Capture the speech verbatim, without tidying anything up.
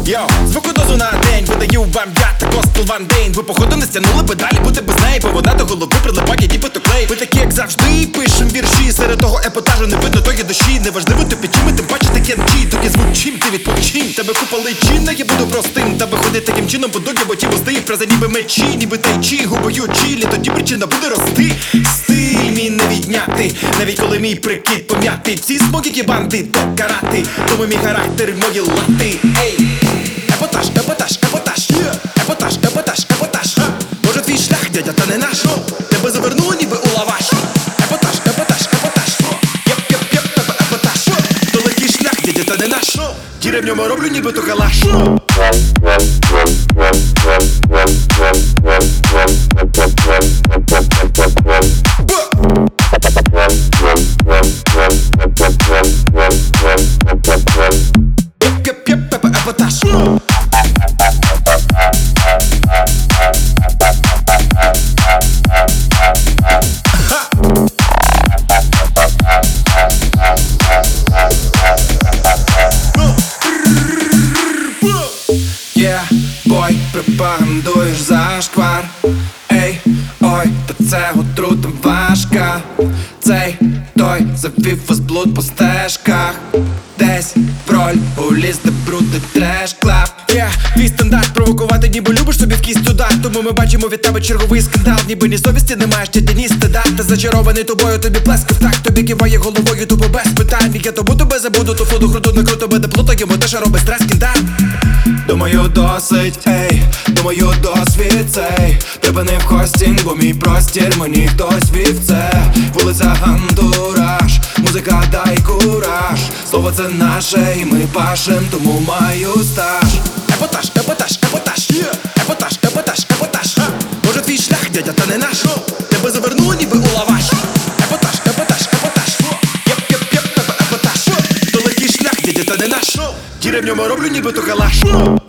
Йо, звуку дозу на день, видаю вам я та Костел Ван Дейн. Ви походу не стягнули педалі, бути без неї, бо вода до голови прилипає, ніби то клей. Ви такі, як завжди, пишем вірші. Серед того епатажу не видно тої душі. Неважливо тобі чим, ти бачиш таке нчі. Тоді звучим, ти відпочинь. Тебе купа личина, я буду простим. Та виходить таким чином, бо догі, бо ті бустиють фрази ніби мечі, ніби тайчі, губою чілі. Тоді причина буде рости. Стиль мій не відняти, навіть коли мій прикид пом'ятий. Всі смокіки банди, то карати, тому мій характер, мої лати. Ей! Епатаж, епатаж, епатаж, епатаж, епатаж, епатаж. Може твій шлях, дядя, та не наш. Тебе завернуло ніби у лаваш. Епатаж, епатаж, епатаж. Єп, єп, єп, тебе епатаж. Далекий шлях, дядя, та не наш. Діри в ньому роблю ніби то калаш. Єп, єп, єп, тебе епатаж. Yeah, бой, пропагандуєш зашквар. Ей, ой, та це отрутом важка. Цей, той, завів вас блуд по стежках. Десь проль, уліз, де брудний треш-клаб. Yeah, твій стандарт провокувати, ніби любиш собі в кість удар. Тому ми бачимо від тебе черговий скандал. Ніби ні совісті не маєш, чи ні стида. Та зачарований тобою, тобі плескав так. Тобі киває головою, тупо без питань. Я тому тебе забуду, ту флуду круто не круто, мене плутаємо, те що робить стрес кіндар. Думаю, досить, ей, думаю, досвід цей. Тебе не в хостінг, бо мій простір, мені хтось вів це. Вулиця Антураж, музика дай кураж. Слово це наше і ми пашем, тому маю стаж. Епатаж, епатаж, епатаж, епатаж, епатаж, епатаж. Може твій шлях, дядя, та не наш. Тебе завернуло ніби у лаваш. Епатаж, епатаж, епатаж. Єп, єп, єп, тебе епатаж. Далекий шлях, дядя, та не наш. Діри в ньому роблю ніби то калаш.